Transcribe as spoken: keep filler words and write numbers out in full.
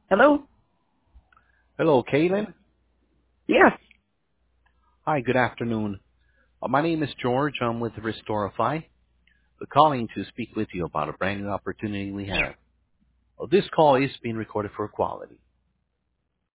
Hello? Hello, Kaylin. Yes. Hi, good afternoon. Uh, my name is George. I'm with Restorify. We're calling to speak with you about a brand new opportunity we have. Uh, this call is being recorded for quality.